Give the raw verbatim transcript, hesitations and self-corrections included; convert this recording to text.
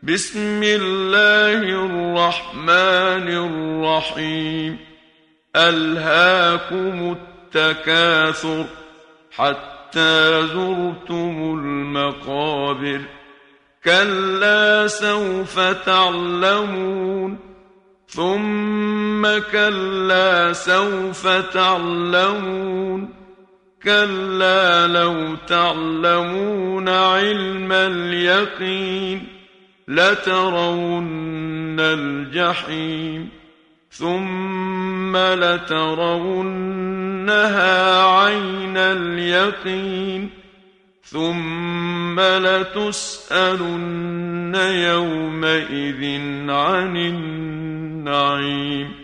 بسم الله الرحمن الرحيم. ألهاكم التكاثر حتى زرتم المقابر. كلا سوف تعلمون ثم كلا سوف تعلمون كلا لو تعلمون علم اليقين لترون الجحيم ثم لترونها عين اليقين ثم لتسألن يومئذ عن النعيم.